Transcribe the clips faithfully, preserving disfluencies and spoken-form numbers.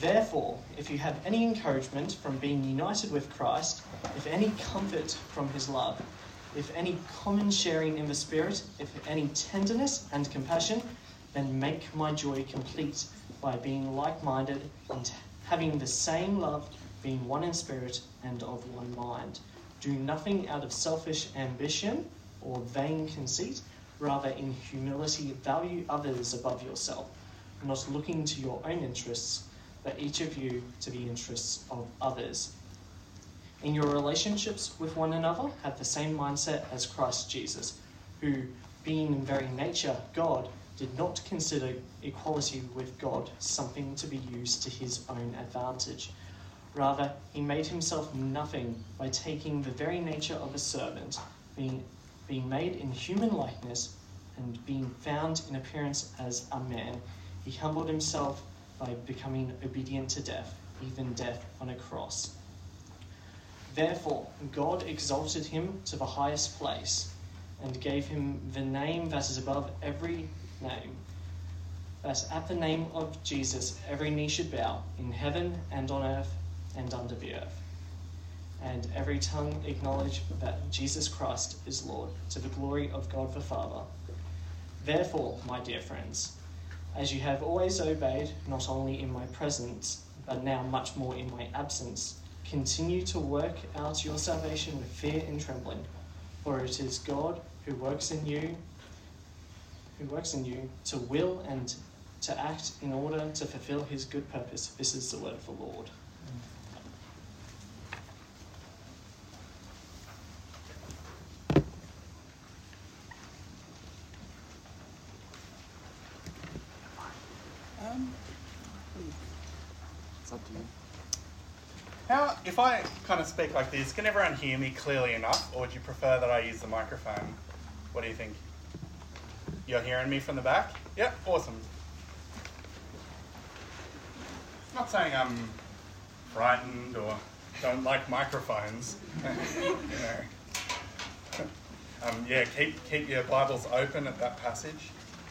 Therefore, if you have any encouragement from being united with Christ, if any comfort from his love, if any common sharing in the Spirit, if any tenderness and compassion, then make my joy complete by being like-minded and having the same love, being one in spirit and of one mind. Do nothing out of selfish ambition or vain conceit, rather in humility value others above yourself, not looking to your own interests, but each of you to the interests of others. In your relationships with one another, have the same mindset as Christ Jesus, who, being in very nature God, did not consider equality with God something to be used to his own advantage. Rather, he made himself nothing by taking the very nature of a servant, being, being made in human likeness, and being found in appearance as a man. He humbled himself by becoming obedient to death, even death on a cross. Therefore, God exalted him to the highest place and gave him the name that is above every name, that at the name of Jesus every knee should bow, in heaven and on earth and under the earth, and every tongue acknowledge that Jesus Christ is Lord, to the glory of God the Father. Therefore, my dear friends, as you have always obeyed, not only in my presence, but now much more in my absence, continue to work out your salvation with fear and trembling, for it is God who works in you, who works in you to will and to act in order to fulfill his good purpose. This is the word of the Lord. Um, it's up to you. How, if I kind of speak like this, can everyone hear me clearly enough, or would you prefer that I use the microphone? What do you think? You're hearing me from the back? Yep, awesome. I'm not saying I'm frightened or don't like microphones. you know. um, yeah, keep keep your Bibles open at that passage.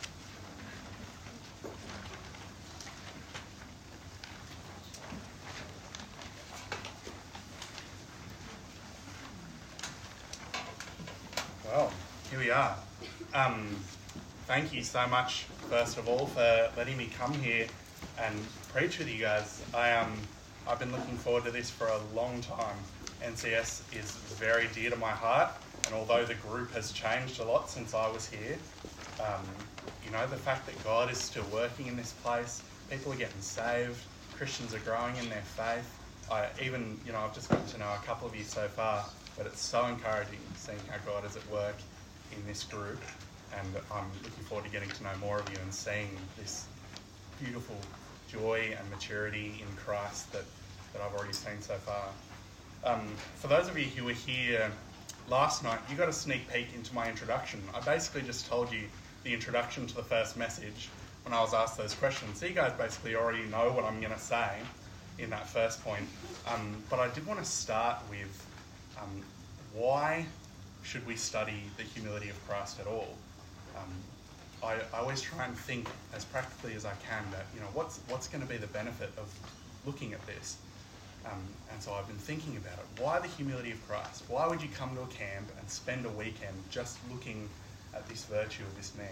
Well, here we are. Um, thank you so much, first of all, for letting me come here and preach with you guys. I um, I've been looking forward to this for a long time. N C S is very dear to my heart, and although the group has changed a lot since I was here, um, you know, the fact that God is still working in this place, people are getting saved, Christians are growing in their faith. I even, you know, I've just gotten to know a couple of you so far, but it's so encouraging seeing how God is at work in this group, and I'm looking forward to getting to know more of you and seeing this beautiful joy and maturity in Christ that, that I've already seen so far. Um, for those of you who were here last night, you got a sneak peek into my introduction. I basically just told you the introduction to the first message when I was asked those questions. So you guys basically already know what I'm going to say in that first point. Um, but I did want to start with um, why should we study the humility of Christ at all? Um, I, I always try and think as practically as I can that, you know, what's what's going to be the benefit of looking at this? Um, and so I've been thinking about it. Why the humility of Christ? Why would you come to a camp and spend a weekend just looking at this virtue of this man?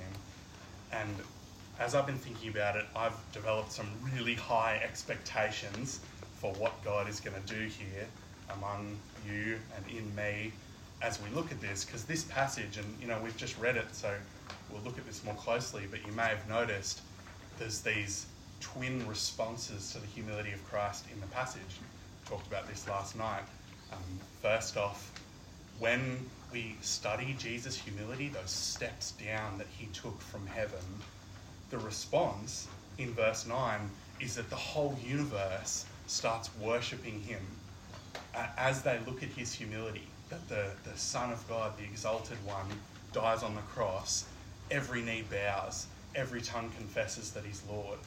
And as I've been thinking about it, I've developed some really high expectations for what God is going to do here among you and in me as we look at this, because this passage, and you know, we've just read it, so we'll look at this more closely, but you may have noticed there's these twin responses to the humility of Christ in the passage. We talked about this last night. Um, first off, when we study Jesus' humility, those steps down that he took from heaven, the response in verse nine is that the whole universe starts worshipping him uh, as they look at his humility, that the, the Son of God, the exalted one, dies on the cross. Every knee bows, every tongue confesses that he's Lord.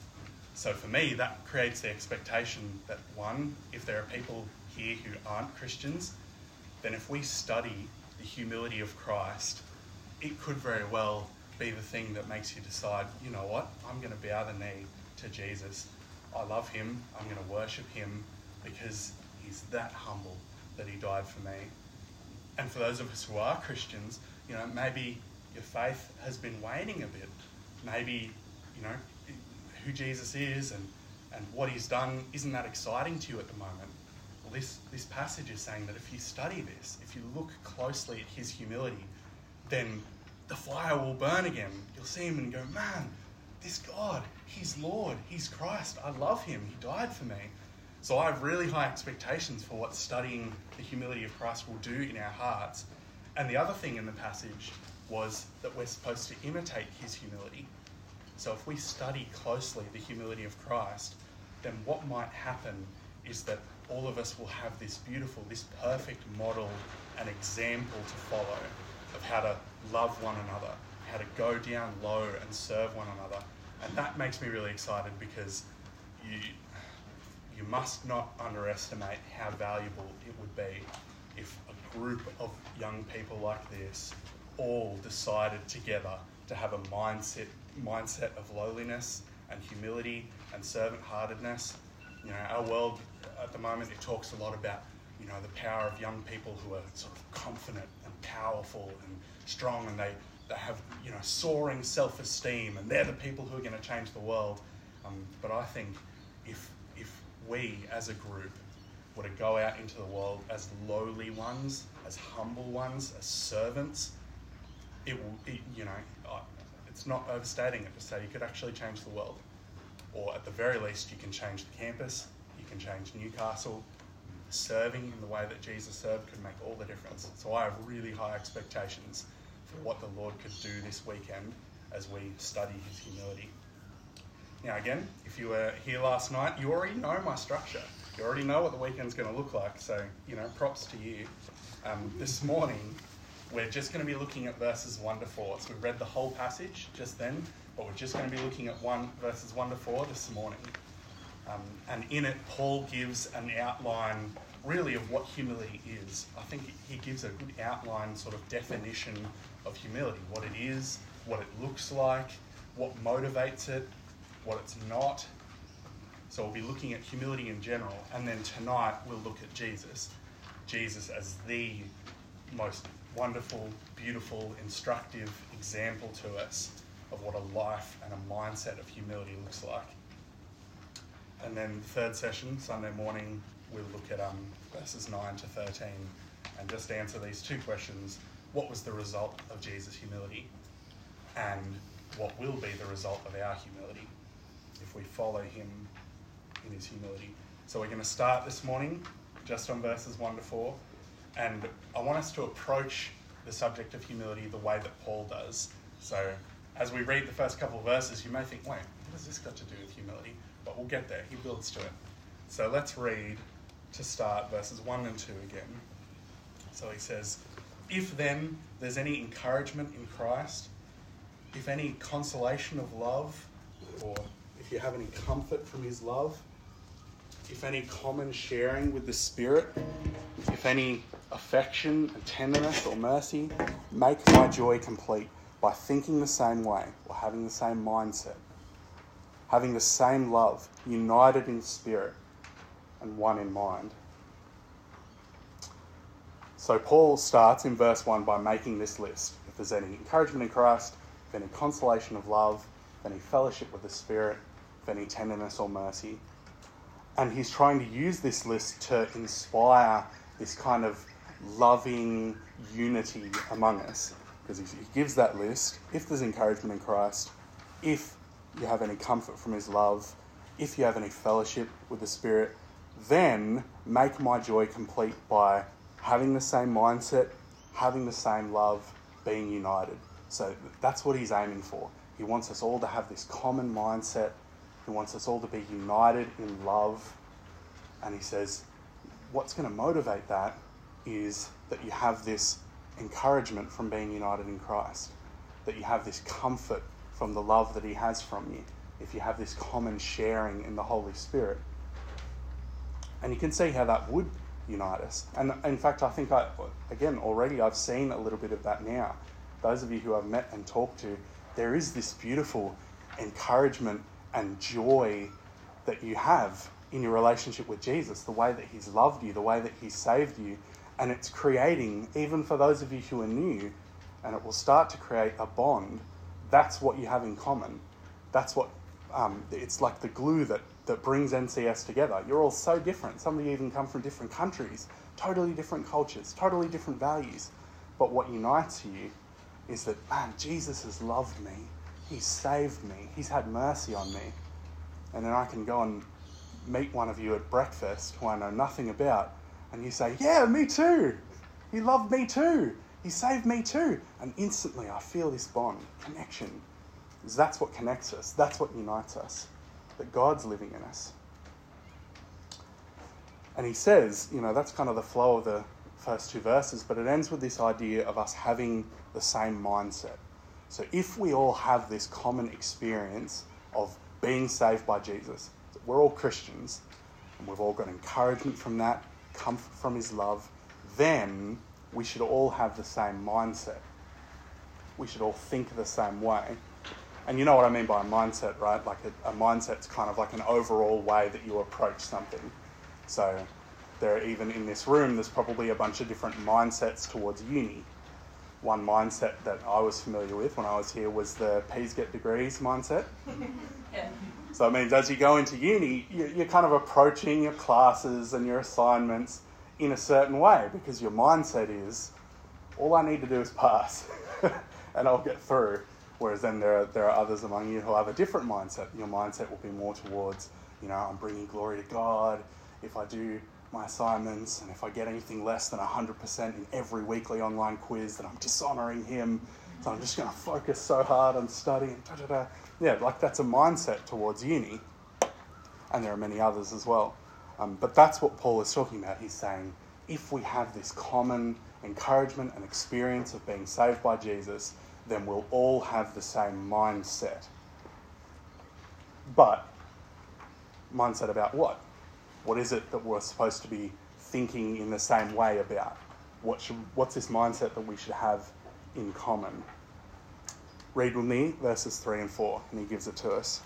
So for me, that creates the expectation that, one, if there are people here who aren't Christians, then if we study the humility of Christ, it could very well be the thing that makes you decide, you know what, I'm going to bow the knee to Jesus. I love him, I'm going to worship him because he's that humble that he died for me. And for those of us who are Christians, you know, maybe your faith has been waning a bit. Maybe, you know, who Jesus is and, and what he's done isn't that exciting to you at the moment. Well, this, this passage is saying that if you study this, if you look closely at his humility, then the fire will burn again. You'll see him and go, man, this God, he's Lord, he's Christ. I love him. He died for me. So I have really high expectations for what studying the humility of Christ will do in our hearts. And the other thing in the passage was that we're supposed to imitate his humility. So if we study closely the humility of Christ, then what might happen is that all of us will have this beautiful, this perfect model and example to follow of how to love one another, how to go down low and serve one another. And that makes me really excited because you, you must not underestimate how valuable it would be if a group of young people like this all decided together to have a mindset mindset of lowliness and humility and servant-heartedness. You know, our world at the moment, it talks a lot about, you know, the power of young people who are sort of confident and powerful and strong, and they, they have, you know, soaring self-esteem, and they're the people who are going to change the world. Um, but I think if if we as a group were to go out into the world as lowly ones, as humble ones, as servants, it will, it, you know, it's not overstating it to say you could actually change the world. Or at the very least, you can change the campus, you can change Newcastle. Serving in the way that Jesus served could make all the difference. So I have really high expectations for what the Lord could do this weekend as we study his humility. Now again, if you were here last night, you already know my structure. You already know what the weekend's going to look like. So, you know, props to you. Um, this morning, we're just going to be looking at verses one to four. So we read the whole passage just then, but we're just going to be looking at one verses one to four this morning. Um, and in it, Paul gives an outline really of what humility is. I think he gives a good outline sort of definition of humility, what it is, what it looks like, what motivates it, what it's not. So we'll be looking at humility in general, and then tonight we'll look at Jesus. Jesus as the most wonderful, beautiful, instructive example to us of what a life and a mindset of humility looks like. And then the third session, Sunday morning, we'll look at um, verses nine to thirteen and just answer these two questions. What was the result of Jesus' humility? And what will be the result of our humility if we follow him in his humility? So we're going to start this morning just on verses one to four. And I want us to approach the subject of humility the way that Paul does. So as we read the first couple of verses, you may think, wait, what has this got to do with humility? But we'll get there. He builds to it. So let's read to start verses one and two again. So he says, if then there's any encouragement in Christ, if any consolation of love, or if you have any comfort from his love, if any common sharing with the Spirit, if any affection and tenderness or mercy, make my joy complete by thinking the same way or having the same mindset, having the same love, united in spirit and one in mind. So Paul starts in verse one by making this list. If there's any encouragement in Christ, if any consolation of love, if any fellowship with the Spirit, if any tenderness or mercy. And he's trying to use this list to inspire this kind of loving unity among us. Because he gives that list, if there's encouragement in Christ, if you have any comfort from his love, if you have any fellowship with the Spirit, then make my joy complete by having the same mindset, having the same love, being united. So that's what he's aiming for. He wants us all to have this common mindset. He wants us all to be united in love. And he says, what's going to motivate that is that you have this encouragement from being united in Christ, that you have this comfort from the love that he has from you, if you have this common sharing in the Holy Spirit. And you can see how that would unite us. And in fact, I think, I, again, already I've seen a little bit of that now. Those of you who I've met and talked to, there is this beautiful encouragement and joy that you have in your relationship with Jesus, the way that he's loved you, the way that he's saved you. And it's creating, even for those of you who are new, and it will start to create a bond. That's what you have in common. That's what, um, it's like the glue that, that brings N C S together. You're all so different. Some of you even come from different countries, totally different cultures, totally different values. But what unites you is that, man, Jesus has loved me. He's saved me. He's had mercy on me. And then I can go and meet one of you at breakfast who I know nothing about, and you say, yeah, me too. He loved me too. He saved me too. And instantly I feel this bond, connection. Because that's what connects us. That's what unites us. That God's living in us. And he says, you know, that's kind of the flow of the first two verses, but it ends with this idea of us having the same mindset. So if we all have this common experience of being saved by Jesus, we're all Christians, and we've all got encouragement from that, comfort from his love, then we should all have the same mindset. We should all think the same way. And you know what I mean by a mindset, right? Like a, a mindset's kind of like an overall way that you approach something. So there are, even in this room, there's probably a bunch of different mindsets towards uni. One mindset that I was familiar with when I was here was the P's get degrees mindset. Yeah. So it means as you go into uni, you're kind of approaching your classes and your assignments in a certain way, because your mindset is, all I need to do is pass and I'll get through. Whereas then there are, there are others among you who have a different mindset. Your mindset will be more towards, you know, I'm bringing glory to God if I do my assignments, and if I get anything less than one hundred percent in every weekly online quiz, then I'm dishonouring him. So I'm just going to focus so hard on studying. Da, da, da. Yeah, like that's a mindset towards uni. And there are many others as well. Um, but that's what Paul is talking about. He's saying, if we have this common encouragement and experience of being saved by Jesus, then we'll all have the same mindset. But mindset about what? What is it that we're supposed to be thinking in the same way about? What should, what's this mindset that we should have in common? Read with me verses three and four, and he gives it to us.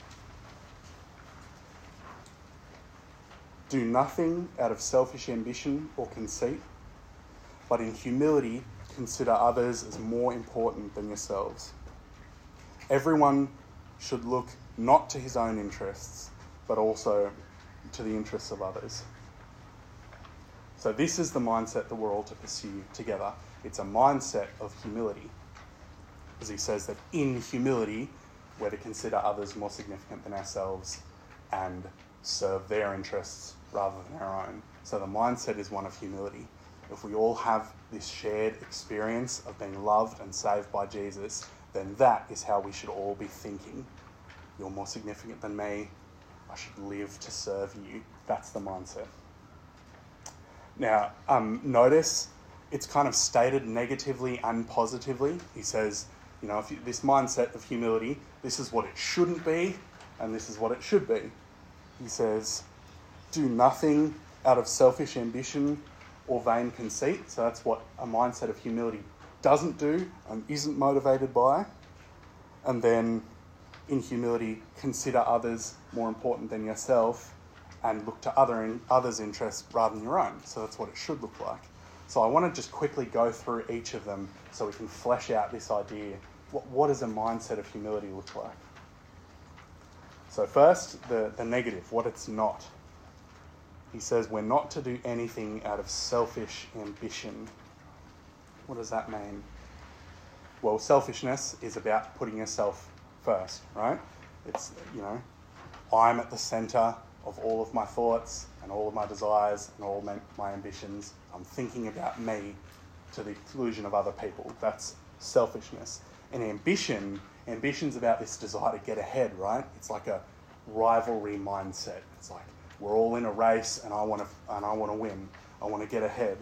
Do nothing out of selfish ambition or conceit, but in humility consider others as more important than yourselves. Everyone should look not to his own interests, but also to the interests of others. So this is the mindset that we're all to pursue together. It's a mindset of humility. As he says that in humility, we're to consider others more significant than ourselves and serve their interests rather than our own. So the mindset is one of humility. If we all have this shared experience of being loved and saved by Jesus, then that is how we should all be thinking. You're more significant than me. I should live to serve you. That's the mindset. Now, um, notice it's kind of stated negatively and positively. He says, you know, if you, this mindset of humility, this is what it shouldn't be, and this is what it should be. He says, do nothing out of selfish ambition or vain conceit. So that's what a mindset of humility doesn't do and isn't motivated by. And then in humility, consider others more important than yourself and look to other in, others' interests rather than your own. So that's what it should look like. So I want to just quickly go through each of them so we can flesh out this idea. What, what does a mindset of humility look like? So first, the, the negative, what it's not. He says we're not to do anything out of selfish ambition. What does that mean? Well, selfishness is about putting yourself first, right? It's, you know, I'm at the centre of all of my thoughts and all of my desires and all my, my ambitions. I'm thinking about me to the exclusion of other people. That's selfishness. And ambition, ambition's about this desire to get ahead, right? It's like a rivalry mindset. It's like we're all in a race and I want to and I want to win. I want to get ahead.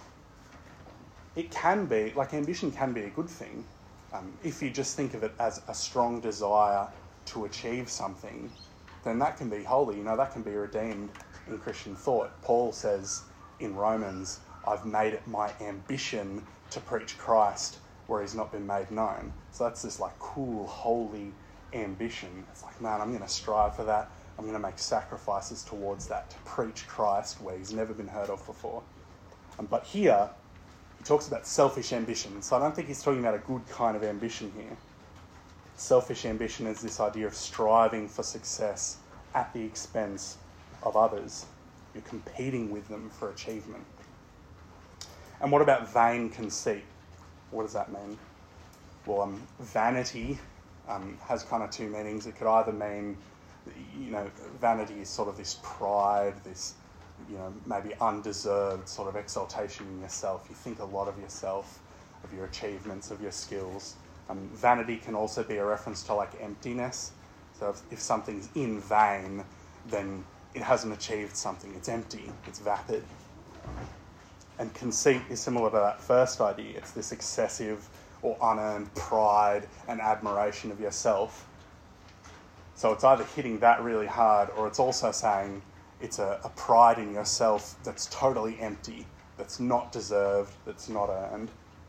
It can be, like ambition can be a good thing. Um, if you just think of it as a strong desire to achieve something, then that can be holy. You know, that can be redeemed in Christian thought. Paul says in Romans, I've made it my ambition to preach Christ where he's not been made known. So that's this like cool, holy ambition. It's like, man, I'm going to strive for that. I'm going to make sacrifices towards that to preach Christ where he's never been heard of before. Um, but here, he talks about selfish ambition. So I don't think he's talking about a good kind of ambition here. Selfish ambition is this idea of striving for success at the expense of others. You're competing with them for achievement. And what about vain conceit? What does that mean? Well, um, vanity um, has kind of two meanings. It could either mean, you know, vanity is sort of this pride, this, you know, maybe undeserved sort of exaltation in yourself. You think a lot of yourself, of your achievements, of your skills. Um, vanity can also be a reference to like emptiness. So if, if something's in vain, then it hasn't achieved something. It's empty. It's vapid. And conceit is similar to that first idea. It's this excessive or unearned pride and admiration of yourself. So it's either hitting that really hard, or it's also saying it's a, a pride in yourself that's totally empty, that's not deserved, that's not earned.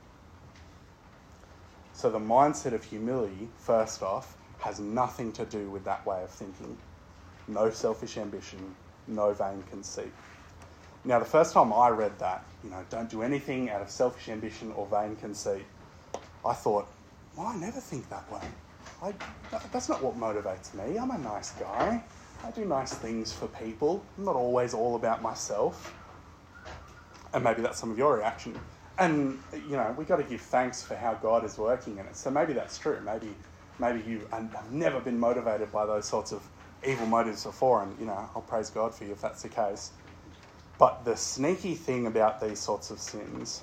So the mindset of humility, first off, has nothing to do with that way of thinking. No selfish ambition, no vain conceit. Now, the first time I read that, you know, don't do anything out of selfish ambition or vain conceit, I thought, well, I never think that way. I, that's not what motivates me. I'm a nice guy. I do nice things for people. I'm not always all about myself. And maybe that's some of your reaction. And, you know, we've got to give thanks for how God is working in it. So maybe that's true. Maybe maybe you have never been motivated by those sorts of evil motives before, and, you know, I'll praise God for you if that's the case. But the sneaky thing about these sorts of sins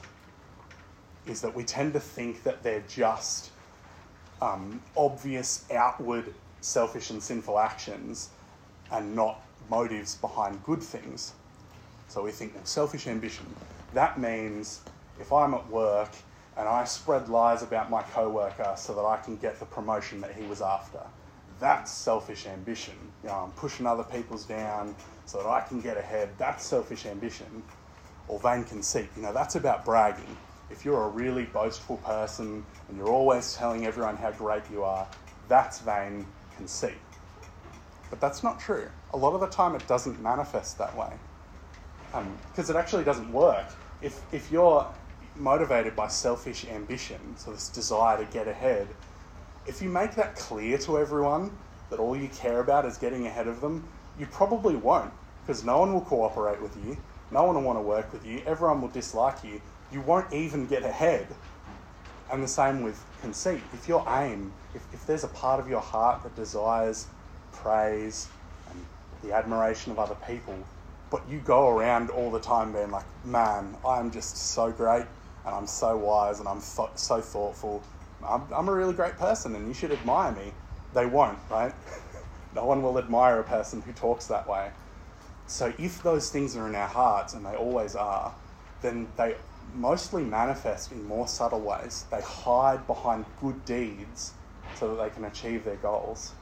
is that we tend to think that they're just um, obvious outward selfish and sinful actions and not motives behind good things. So we think, well, selfish ambition, that means if I'm at work and I spread lies about my co-worker so that I can get the promotion that he was after, that's selfish ambition. You know, I'm pushing other people's down so that I can get ahead. That's selfish ambition. Or vain conceit. You know, that's about bragging. If you're a really boastful person and you're always telling everyone how great you are, that's vain conceit. But that's not true. A lot of the time it doesn't manifest that way. Um, because it actually doesn't work. If if you're motivated by selfish ambition, so this desire to get ahead, if you make that clear to everyone that all you care about is getting ahead of them, you probably won't, because no one will cooperate with you, no one will want to work with you, everyone will dislike you, you won't even get ahead. And the same with conceit. If your aim, if, if there's a part of your heart that desires praise and the admiration of other people, but you go around all the time being like, man, I'm just so great and I'm so wise and I'm th- so thoughtful, I'm, I'm a really great person and you should admire me. They won't, right? No one will admire a person who talks that way. So if those things are in our hearts, and they always are, then they mostly manifest in more subtle ways. They hide behind good deeds so that they can achieve their goals.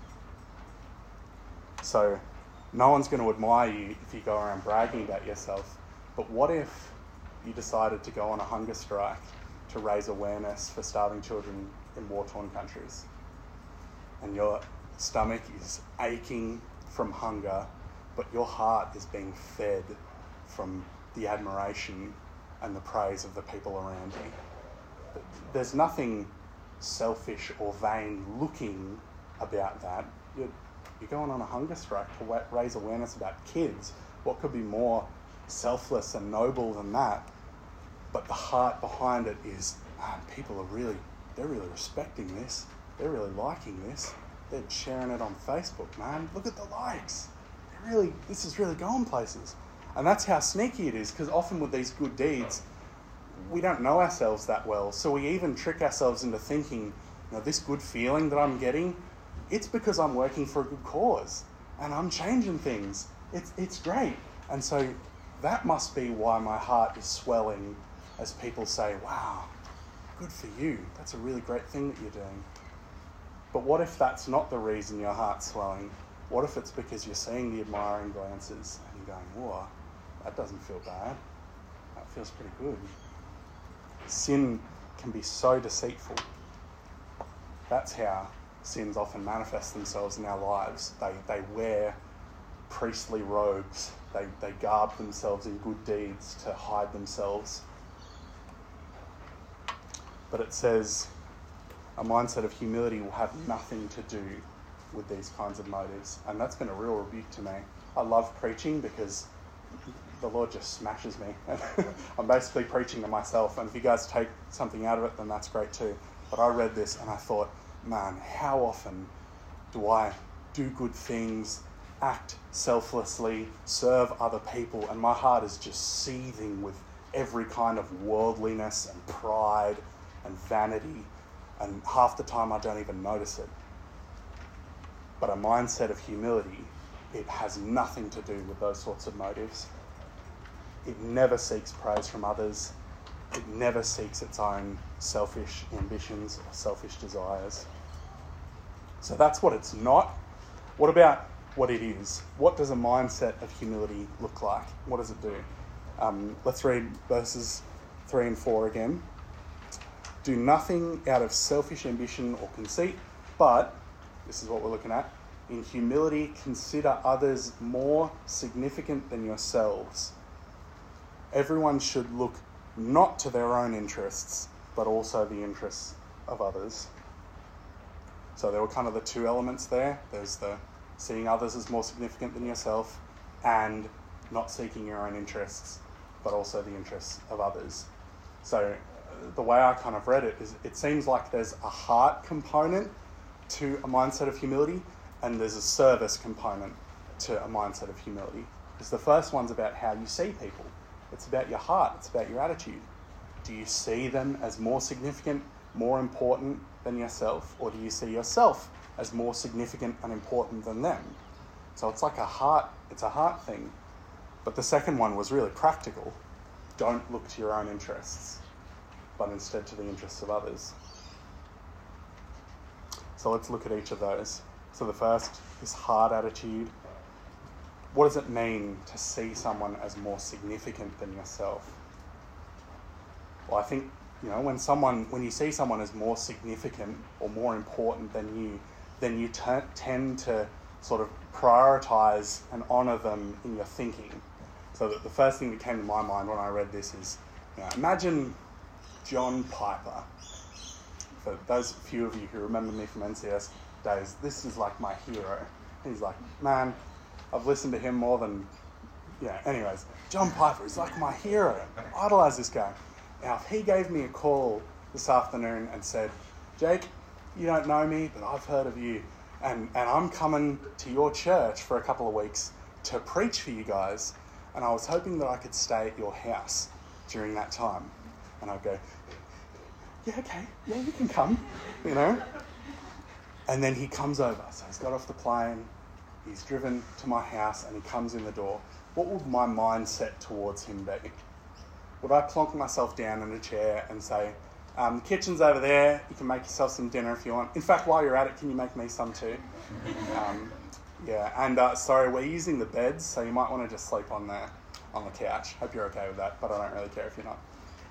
So no one's going to admire you if you go around bragging about yourself. But what if you decided to go on a hunger strike to raise awareness for starving children in war-torn countries? And your stomach is aching from hunger, but your heart is being fed from the admiration and the praise of the people around you. There's nothing selfish or vain looking about that. You're, you're going on a hunger strike to raise awareness about kids. What could be more selfless and noble than that? But the heart behind it is, man, people are really, they're really respecting this. They're really liking this. They're sharing it on Facebook, man. Look at the likes. They're really, this is really going places. And that's how sneaky it is, because often with these good deeds, we don't know ourselves that well. So we even trick ourselves into thinking, you know, this good feeling that I'm getting, it's because I'm working for a good cause and I'm changing things. It's it's great. And so that must be why my heart is swelling as people say, wow, good for you. That's a really great thing that you're doing. But what if that's not the reason your heart's swelling? What if it's because you're seeing the admiring glances and you're going, whoa, that doesn't feel bad. That feels pretty good. Sin can be so deceitful. That's how sins often manifest themselves in our lives. They they wear priestly robes. They, they garb themselves in good deeds to hide themselves. But it says a mindset of humility will have nothing to do with these kinds of motives. And that's been a real rebuke to me. I love preaching because the Lord just smashes me. I'm basically preaching to myself, and if you guys take something out of it, then that's great too. But I read this and I thought, man, how often do I do good things, act selflessly, serve other people, and my heart is just seething with every kind of worldliness and pride and vanity, and half the time I don't even notice it. But a mindset of humility, it has nothing to do with those sorts of motives. It never seeks praise from others. It never seeks its own selfish ambitions or selfish desires. So that's what it's not. What about what it is? What does a mindset of humility look like? What does it do? Um, let's read verses three and four again. Do nothing out of selfish ambition or conceit, but, this is what we're looking at, in humility consider others more significant than yourselves. Everyone should look not to their own interests, but also the interests of others. So there were kind of the two elements there. There's the seeing others as more significant than yourself and not seeking your own interests, but also the interests of others. So the way I kind of read it is it seems like there's a heart component to a mindset of humility and there's a service component to a mindset of humility. Because the first one's about how you see people. It's about your heart. It's about your attitude. Do you see them as more significant, more important than yourself, or do you see yourself as more significant and important than them? So it's like a heart, it's a heart thing. But the second one was really practical. Don't look to your own interests, but instead to the interests of others. So let's look at each of those. So the first is heart attitude. What does it mean to see someone as more significant than yourself? Well, I think, you know, when someone, when you see someone as more significant or more important than you, then you t- tend to sort of prioritise and honour them in your thinking. So that the first thing that came to my mind when I read this is, you know, imagine John Piper. For those few of you who remember me from N C S days, this is like my hero. He's like, man, I've listened to him more than, yeah, anyways. John Piper is like my hero. I idolise this guy. Now, if he gave me a call this afternoon and said, Jake, you don't know me, but I've heard of you, and, and I'm coming to your church for a couple of weeks to preach for you guys, and I was hoping that I could stay at your house during that time. And I'd go, yeah, okay, yeah, you can come, you know. And then he comes over. So he's got off the plane, he's driven to my house, and he comes in the door. What would my mindset towards him be? Would I plonk myself down in a chair and say, um, the kitchen's over there, you can make yourself some dinner if you want. In fact, while you're at it, can you make me some too? Um, yeah, and uh, sorry, we're using the beds, so you might want to just sleep on the, on the couch. Hope you're okay with that, but I don't really care if you're not.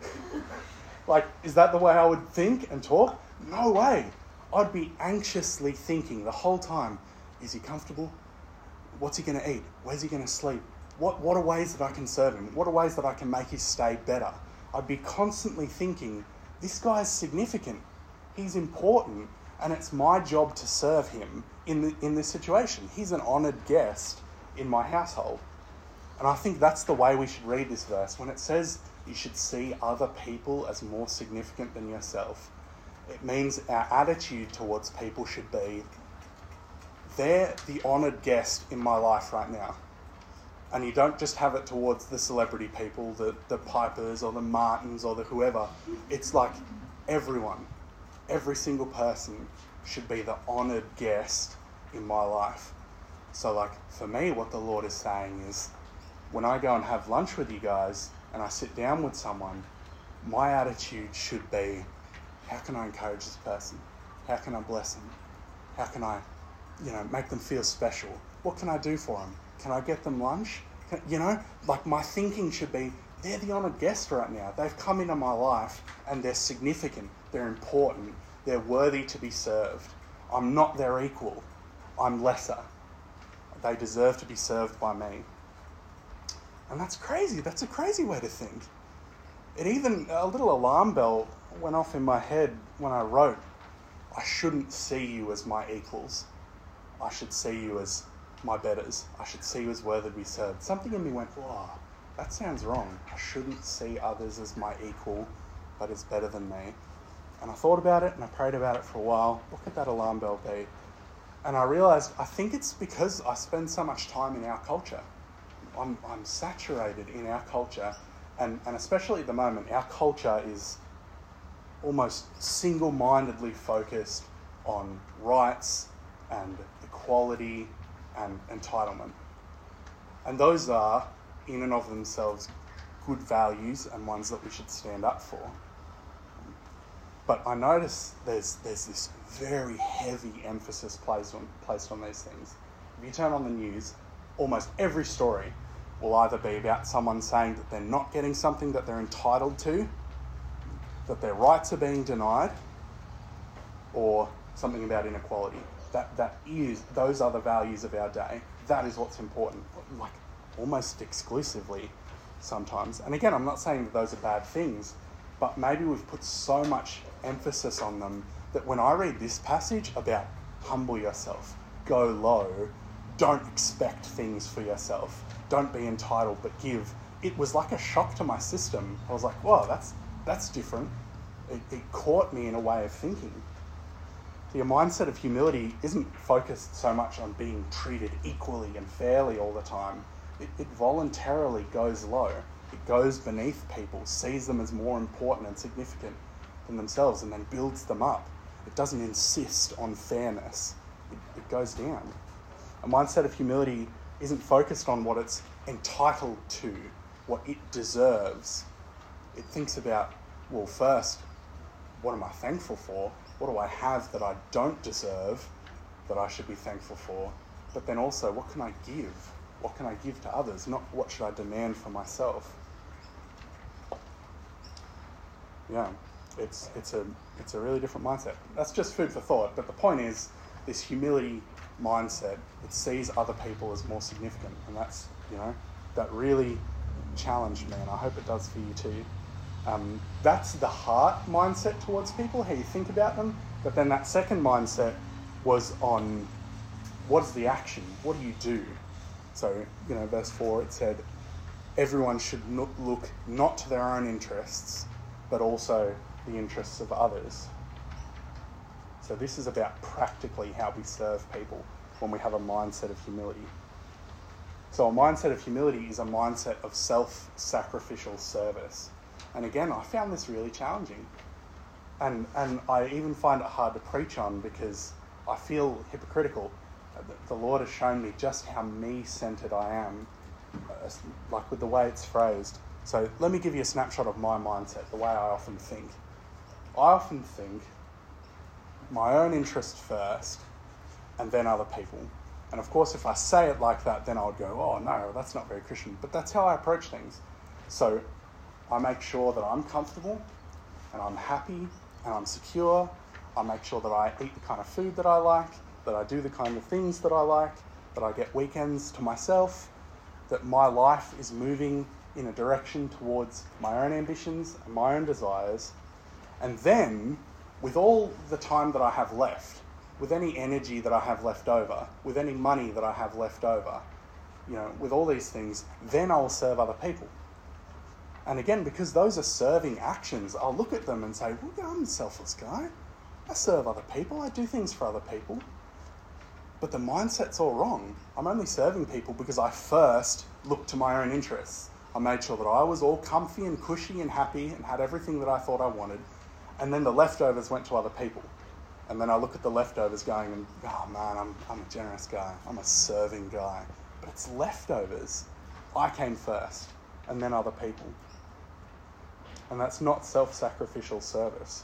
Like, is that the way I would think and talk? No way. I'd be anxiously thinking the whole time, is he comfortable? What's he going to eat? Where's he going to sleep? What what are ways that I can serve him? What are ways that I can make his stay better? I'd be constantly thinking, this guy's significant. He's important, and it's my job to serve him in the, in this situation. He's an honoured guest in my household. And I think that's the way we should read this verse. When it says you should see other people as more significant than yourself, it means our attitude towards people should be, they're the honoured guest in my life right now. And you don't just have it towards the celebrity people, the, the Pipers or the Martins or the whoever. It's like everyone, every single person should be the honoured guest in my life. So like for me, what the Lord is saying is, when I go and have lunch with you guys and I sit down with someone, my attitude should be, how can I encourage this person? How can I bless them? How can I, you know, make them feel special? What can I do for them? Can I get them lunch? Can, you know, like my thinking should be, they're the honoured guest right now. They've come into my life and they're significant. They're important. They're worthy to be served. I'm not their equal. I'm lesser. they deserve to be served by me. And that's crazy. That's a crazy way to think. It even, a little alarm bell went off in my head when I wrote, I shouldn't see you as my equals. I should see you as my betters. I should see you as worthy to be served. Something in me went, oh, that sounds wrong. I shouldn't see others as my equal, but as better than me. And I thought about it and I prayed about it for a while. What could that alarm bell be? And I realised, I think it's because I spend so much time in our culture. I'm, I'm saturated in our culture, and, and especially at the moment, our culture is almost single-mindedly focused on rights and equality and entitlement. And those are, in and of themselves, good values and ones that we should stand up for. But I notice there's there's this very heavy emphasis placed on placed on these things. If you turn on the news, almost every story will either be about someone saying that they're not getting something that they're entitled to, that their rights are being denied, or something about inequality. That that is, those are the values of our day. That is what's important, like almost exclusively sometimes. And again, I'm not saying that those are bad things, but maybe we've put so much emphasis on them that when I read this passage about humble yourself, go low, don't expect things for yourself, don't be entitled but give, it was like a shock to my system. I was like, whoa, that's that's different. It, it caught me in a way of thinking. The mindset of humility isn't focused so much on being treated equally and fairly all the time. It, it voluntarily goes low. It goes beneath people, sees them as more important and significant than themselves, and then builds them up. It doesn't insist on fairness. It, it goes down. A mindset of humility isn't focused on what it's entitled to, what it deserves. It thinks about, well, first, what am I thankful for? What do I have that I don't deserve that I should be thankful for? But then also, what can I give? What can I give to others? Not what should I demand for myself? Yeah, it's it's a it's a really different mindset. That's just food for thought. But the point is, this humility mindset, it sees other people as more significant, and that's, you know, that really challenged me, and I hope it does for you too. Um, that's the heart mindset towards people, how you think about them. But then that second mindset was on what is the action? What do you do? So, you know, verse four, it said, everyone should look not to their own interests, but also the interests of others. So this is about practically how we serve people when we have a mindset of humility. So a mindset of humility is a mindset of self-sacrificial service. And again, I found this really challenging. And and I even find it hard to preach on because I feel hypocritical. The Lord has shown me just how me-centered I am, like with the way it's phrased. So let me give you a snapshot of my mindset, the way I often think. I often think my own interest first, and then other people. And of course, if I say it like that, then I would go, oh no, that's not very Christian. But that's how I approach things. So I make sure that I'm comfortable, and I'm happy, and I'm secure. I make sure that I eat the kind of food that I like, that I do the kind of things that I like, that I get weekends to myself, that my life is moving in a direction towards my own ambitions and my own desires. And then, with all the time that I have left, with any energy that I have left over, with any money that I have left over, you know, with all these things, then I will serve other people. And again, because those are serving actions, I'll look at them and say, well, yeah, I'm a selfless guy. I serve other people. I do things for other people. But the mindset's all wrong. I'm only serving people because I first looked to my own interests. I made sure that I was all comfy and cushy and happy and had everything that I thought I wanted. And then the leftovers went to other people. And then I look at the leftovers going, and, oh man, I'm, I'm a generous guy. I'm a serving guy. But it's leftovers. I came first, and then other people. And that's not self-sacrificial service.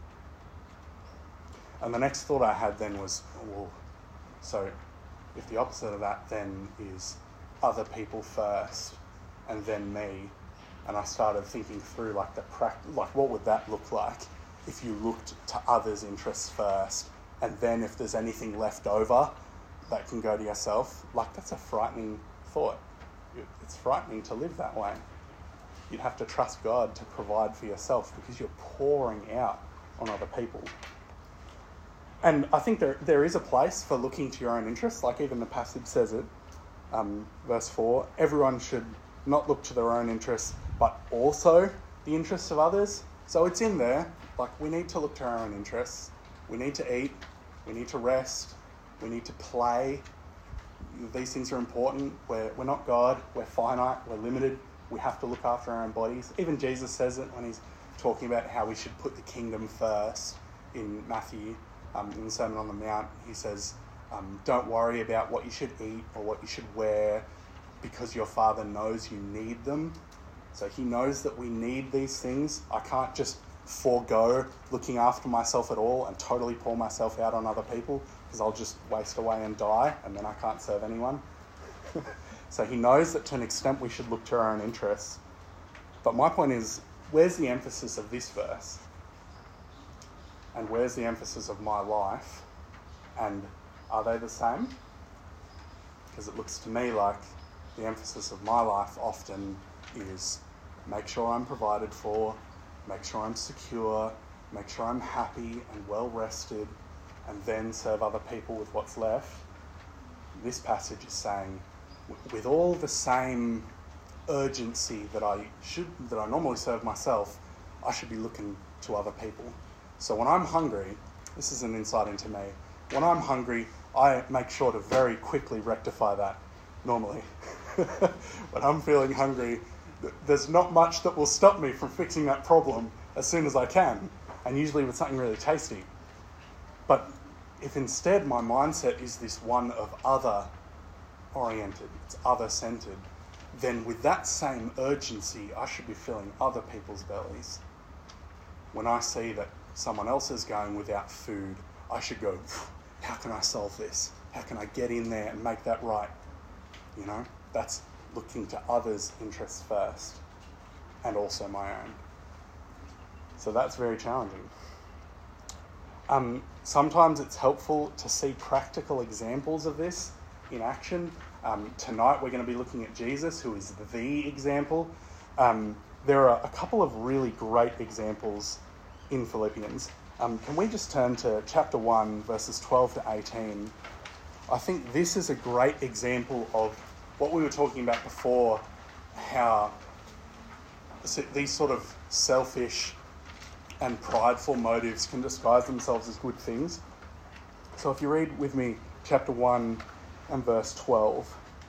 And the next thought I had then was, well, so if the opposite of that then is other people first and then me, and I started thinking through like the pract- like what would that look like if you looked to others' interests first, and then if there's anything left over, that can go to yourself, like that's a frightening thought. It's frightening to live that way. You'd have to trust God to provide for yourself because you're pouring out on other people. And I think there there is a place for looking to your own interests, like even the passage says it, um, verse four, everyone should not look to their own interests, but also the interests of others. So it's in there, like we need to look to our own interests. We need to eat, we need to rest, we need to play. These things are important. We're, we're not God, we're finite, we're limited. We have to look after our own bodies. Even Jesus says it when he's talking about how we should put the kingdom first in Matthew. Um, in the Sermon on the Mount, he says, um, don't worry about what you should eat or what you should wear because your Father knows you need them. So he knows that we need these things. I can't just forego looking after myself at all and totally pour myself out on other people because I'll just waste away and die and then I can't serve anyone. So he knows that to an extent we should look to our own interests. But my point is, where's the emphasis of this verse? And where's the emphasis of my life? And are they the same? Because it looks to me like the emphasis of my life often is make sure I'm provided for, make sure I'm secure, make sure I'm happy and well rested, and then serve other people with what's left. This passage is saying, with all the same urgency that I should, that I normally serve myself, I should be looking to other people. So when I'm hungry, this is an insight into me, when I'm hungry, I make sure to very quickly rectify that, normally. When I'm feeling hungry, there's not much that will stop me from fixing that problem as soon as I can, and usually with something really tasty. But if instead my mindset is this one of other-oriented, it's other-centred, then with that same urgency, I should be filling other people's bellies. When I see that someone else is going without food, I should go, how can I solve this? How can I get in there and make that right? You know, that's looking to others' interests first and also my own. So that's very challenging. Um, sometimes it's helpful to see practical examples of this in action. Um, tonight we're going to be looking at Jesus, who is the example. Um, there are a couple of really great examples in Philippians. Um, can we just turn to chapter one, verses twelve to eighteen? I think this is a great example of what we were talking about before, how these sort of selfish and prideful motives can disguise themselves as good things. So if you read with me chapter one and verse twelve,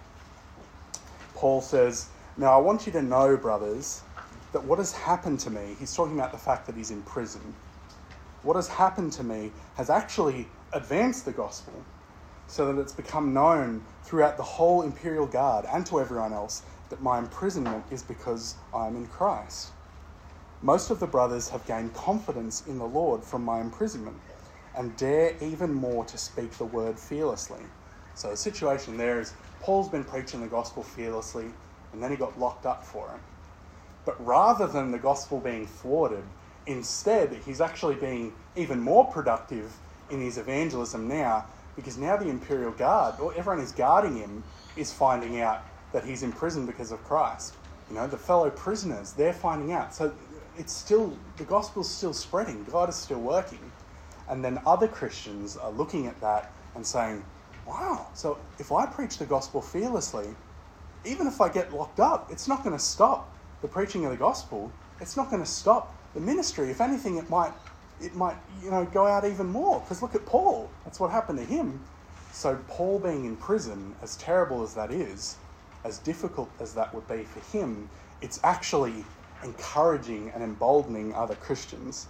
Paul says, "Now I want you to know, brothers, that what has happened to me," he's talking about the fact that he's in prison, "what has happened to me has actually advanced the gospel, so that it's become known throughout the whole imperial guard and to everyone else that my imprisonment is because I am in Christ. Most of the brothers have gained confidence in the Lord from my imprisonment and dare even more to speak the word fearlessly." So the situation there is Paul's been preaching the gospel fearlessly and then he got locked up for it. But rather than the gospel being thwarted, instead he's actually being even more productive in his evangelism now, because now the imperial guard, or everyone who's guarding him, is finding out that he's in prison because of Christ. You know, the fellow prisoners, they're finding out. So it's still, the gospel's still spreading. God is still working. And then other Christians are looking at that and saying, wow, so if I preach the gospel fearlessly, even if I get locked up, it's not going to stop the preaching of the gospel. It's not going to stop the ministry. If anything, it might, it might, you know, go out even more. Because look at Paul. That's what happened to him. So Paul being in prison, as terrible as that is, as difficult as that would be for him, it's actually encouraging and emboldening other Christians.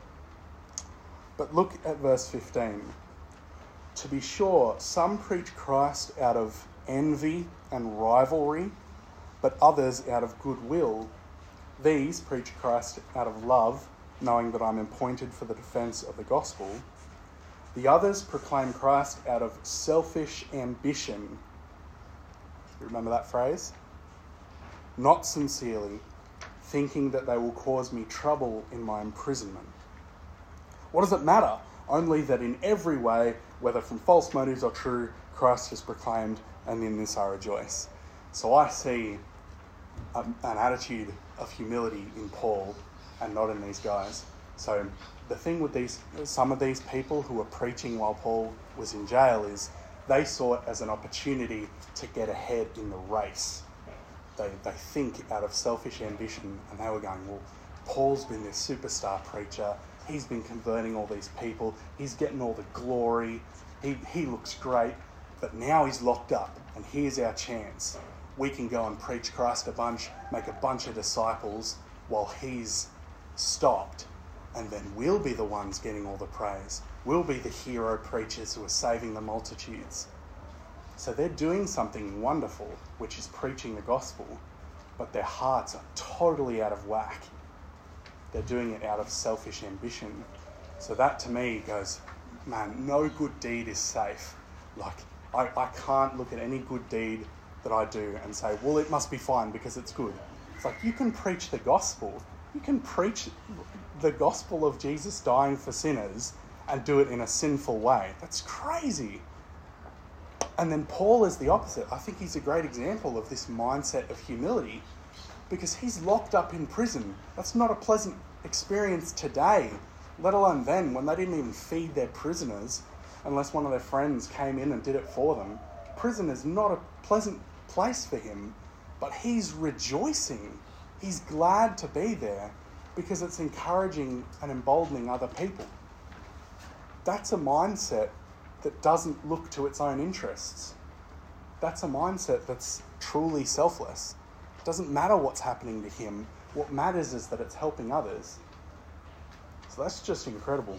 But look at verse fifteen. "To be sure, some preach Christ out of envy and rivalry, but others out of goodwill. These preach Christ out of love, knowing that I'm appointed for the defence of the gospel. The others proclaim Christ out of selfish ambition." You remember that phrase? "Not sincerely, thinking that they will cause me trouble in my imprisonment." What does it matter only that in every way, whether from false motives or true, Christ is proclaimed, and in this I rejoice. So I see a, an attitude of humility in Paul and not in these guys. So the thing with these, some of these people who were preaching while Paul was in jail is they saw it as an opportunity to get ahead in the race. They, they think out of selfish ambition, and they were going, well, Paul's been this superstar preacher. He's been converting all these people. He's getting all the glory. He, he looks great. But now he's locked up, and here's our chance. We can go and preach Christ a bunch, make a bunch of disciples while he's stopped, and then we'll be the ones getting all the praise. We'll be the hero preachers who are saving the multitudes. So they're doing something wonderful, which is preaching the gospel, but their hearts are totally out of whack. They're doing it out of selfish ambition. So that to me goes, man, no good deed is safe. Like, I, I can't look at any good deed that I do and say, well, it must be fine because it's good. It's like, you can preach the gospel. You can preach the gospel of Jesus dying for sinners and do it in a sinful way. That's crazy. And then Paul is the opposite. I think he's a great example of this mindset of humility because he's locked up in prison. That's not a pleasant experience today, let alone then when they didn't even feed their prisoners unless one of their friends came in and did it for them. Prison is not a pleasant place for him, but he's rejoicing. He's glad to be there because it's encouraging and emboldening other people. That's a mindset that doesn't look to its own interests. That's a mindset that's truly selfless. It doesn't matter what's happening to him. What matters is that it's helping others. So that's just incredible.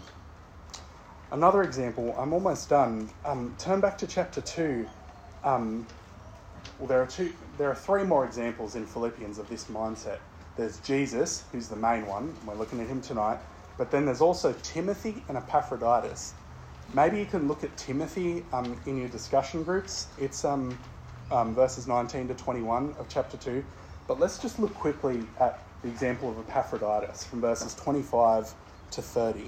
Another example, I'm almost done. Um, turn back to chapter two. Um, well, there are two. There are three more examples in Philippians of this mindset. There's Jesus, who's the main one. And we're looking at him tonight. But then there's also Timothy and Epaphroditus. Maybe you can look at Timothy um, in your discussion groups. It's um, um, verses nineteen to twenty-one of chapter two. But let's just look quickly at the example of Epaphroditus from verses twenty-five to thirty.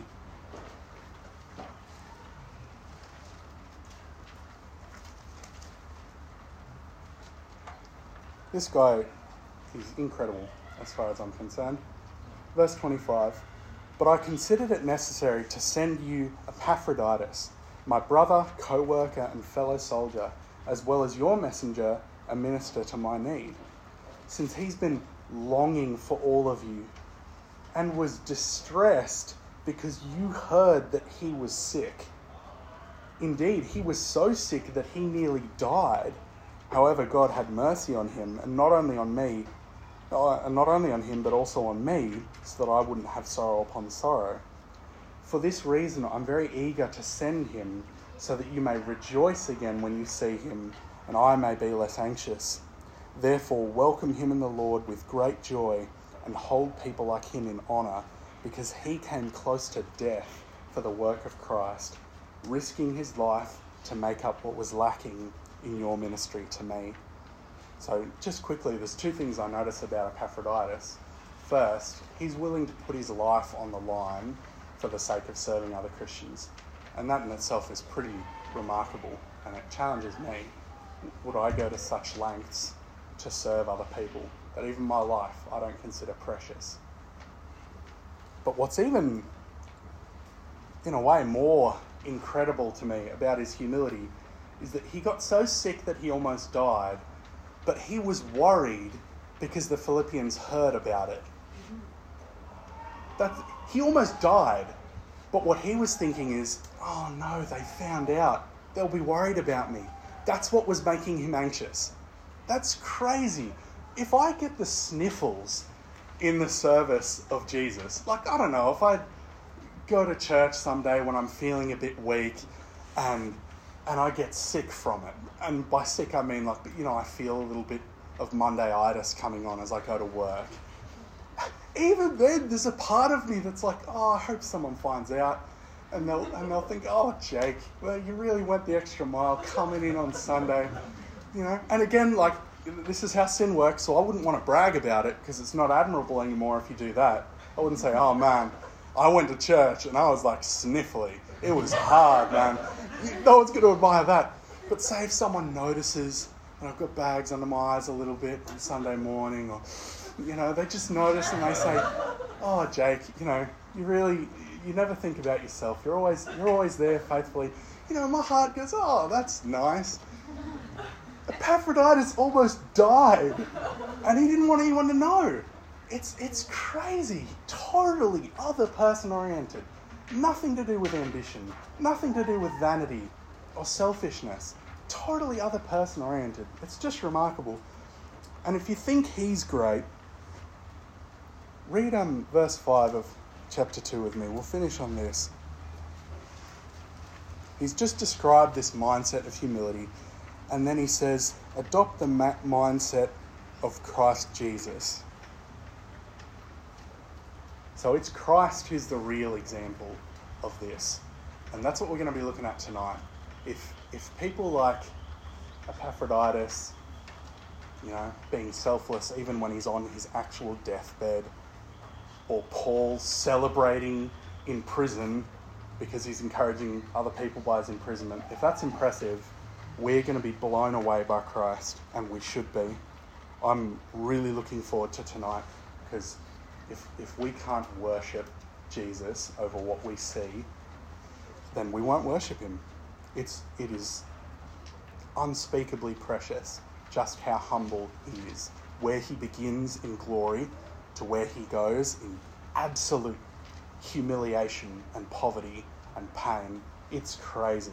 This guy is incredible as far as I'm concerned. Verse twenty-five. But I considered it necessary to send you Epaphroditus, my brother, co-worker and fellow soldier, as well as your messenger and minister to my need, since he's been longing for all of you and was distressed because you heard that he was sick. Indeed, he was so sick that he nearly died. However, God had mercy on him, and not only on me, Uh, not only on him, but also on me, so that I wouldn't have sorrow upon sorrow. For this reason, I'm very eager to send him, so that you may rejoice again when you see him, and I may be less anxious. Therefore, welcome him in the Lord with great joy, and hold people like him in honour, because he came close to death for the work of Christ, risking his life to make up what was lacking in your ministry to me. So just quickly, there's two things I notice about Epaphroditus. First, he's willing to put his life on the line for the sake of serving other Christians. And that in itself is pretty remarkable, and it challenges me. Would I go to such lengths to serve other people that even my life I don't consider precious? But what's even, in a way, more incredible to me about his humility is that he got so sick that he almost died, but he was worried because the Philippians heard about it. That, he almost died, but what he was thinking is, oh no, they found out. They'll be worried about me. That's what was making him anxious. That's crazy. If I get the sniffles in the service of Jesus, like, I don't know, if I go to church someday when I'm feeling a bit weak and and I get sick from it. And by sick, I mean, like, you know, I feel a little bit of Monday-itis coming on as I go to work. Even then, there's a part of me that's like, oh, I hope someone finds out. And they'll, and they'll think, oh, Jake, well, you really went the extra mile coming in on Sunday. You know, and again, like, this is how sin works, so I wouldn't want to brag about it because it's not admirable anymore if you do that. I wouldn't say, oh, man, I went to church and I was, like, sniffly. It was hard, man. No one's going to admire that. But say if someone notices and I've got bags under my eyes a little bit on Sunday morning, or, you know, they just notice and they say, oh, Jake, you know, you really, you never think about yourself. You're always, you're always there faithfully. You know, my heart goes, oh, that's nice. Epaphroditus almost died and he didn't want anyone to know. It's, it's crazy. Totally other person oriented. Nothing to do with ambition. Nothing to do with vanity or selfishness. Totally other person oriented. It's just remarkable. And if you think he's great, read um, verse five of chapter two with me. We'll finish on this. He's just described this mindset of humility, and then he says, adopt the ma- mindset of Christ Jesus. So it's Christ who's the real example of this. And that's what we're going to be looking at tonight. If if people like Epaphroditus, you know, being selfless even when he's on his actual deathbed, or Paul celebrating in prison because he's encouraging other people by his imprisonment, if that's impressive, we're going to be blown away by Christ, and we should be. I'm really looking forward to tonight, because if if we can't worship Jesus over what we see, then we won't worship him. It's it is unspeakably precious just how humble he is, where he begins in glory to where he goes in absolute humiliation and poverty and pain. It's crazy.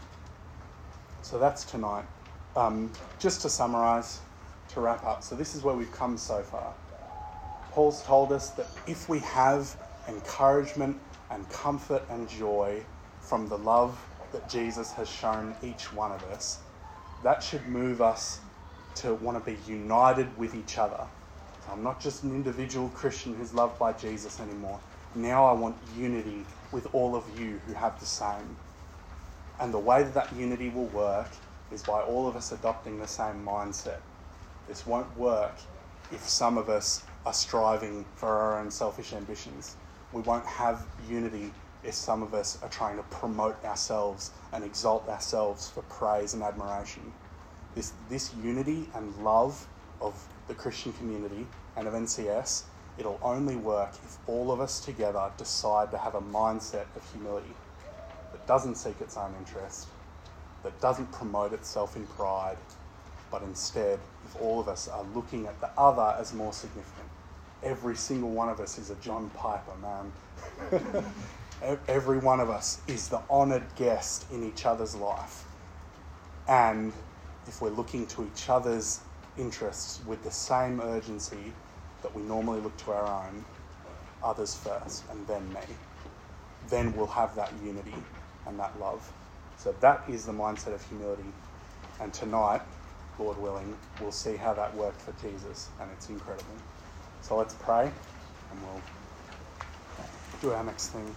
So that's tonight. Um, just to summarise, to wrap up, so this is where we've come so far. Paul's told us that if we have encouragement and comfort and joy from the love that Jesus has shown each one of us, that should move us to want to be united with each other. So I'm not just an individual Christian who's loved by Jesus anymore. Now I want unity with all of you who have the same. And the way that that unity will work is by all of us adopting the same mindset. This won't work if some of us are striving for our own selfish ambitions. We won't have unity if some of us are trying to promote ourselves and exalt ourselves for praise and admiration. This, this unity and love of the Christian community and of N C S, it'll only work if all of us together decide to have a mindset of humility that doesn't seek its own interest, that doesn't promote itself in pride, but instead, if all of us are looking at the other as more significant. Every single one of us is a John Piper, man. Every one of us is the honoured guest in each other's life. And if we're looking to each other's interests with the same urgency that we normally look to our own, others first and then me, then we'll have that unity and that love. So that is the mindset of humility. And tonight, Lord willing, we'll see how that worked for Jesus, and it's incredible. So let's pray, and we'll do our next thing.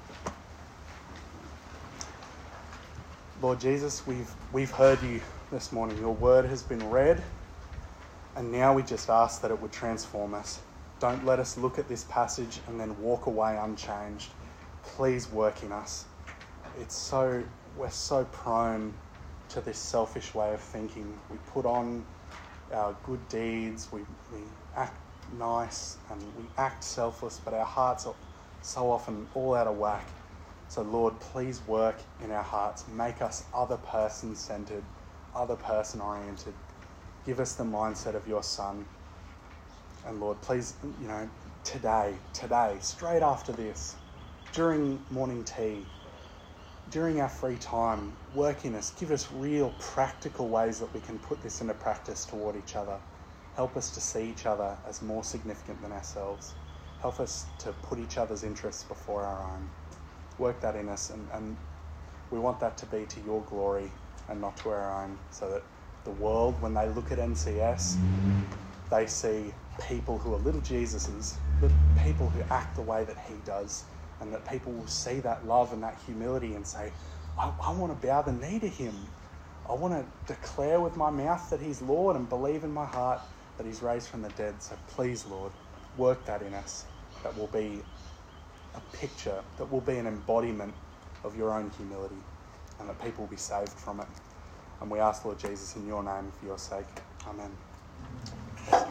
Lord Jesus, we've we've heard you this morning. Your word has been read, and now we just ask that it would transform us. Don't let us look at this passage and then walk away unchanged. Please work in us. It's so we're so prone to this selfish way of thinking. We put on our good deeds, we, we act nice and we act selfless, but our hearts are so often all out of whack. So Lord, please work in our hearts. Make us other person centered, other person oriented. Give us the mindset of your Son. And Lord, please, you know, today, today, straight after this, during morning tea, during our free time, work in us. Give us real practical ways that we can put this into practice toward each other. Help us to see each other as more significant than ourselves. Help us to put each other's interests before our own. Work that in us, and, and we want that to be to your glory and not to our own, so that the world, when they look at N C S, they see people who are little Jesuses, but people who act the way that he does, and that people will see that love and that humility and say, I, I want to bow the knee to him. I want to declare with my mouth that he's Lord and believe in my heart that he's raised from the dead. So please, Lord, work that in us. That will be a picture, that will be an embodiment of your own humility, and that people will be saved from it. And we ask, Lord Jesus, in your name, for your sake. Amen.